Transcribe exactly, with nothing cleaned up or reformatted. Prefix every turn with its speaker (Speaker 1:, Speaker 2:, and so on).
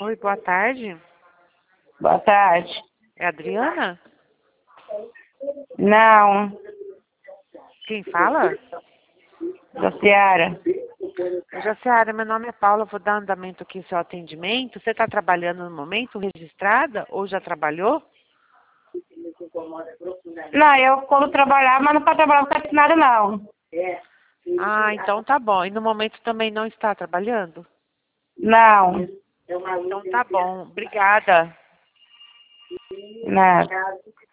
Speaker 1: Oi, boa tarde.
Speaker 2: Boa tarde.
Speaker 1: É a Adriana?
Speaker 2: Não,
Speaker 1: Quem fala?
Speaker 2: Jaciara.
Speaker 1: Jaciara, meu nome é Paula, vou dar andamento aqui no seu atendimento. Você está trabalhando no momento, registrada ou já trabalhou?
Speaker 2: Não, eu quando trabalhar, mas não para trabalhar com assinado não.
Speaker 1: Ah, então tá bom. E no momento também não está trabalhando?
Speaker 2: Não,
Speaker 1: Então tá bom. Obrigada.
Speaker 2: nada.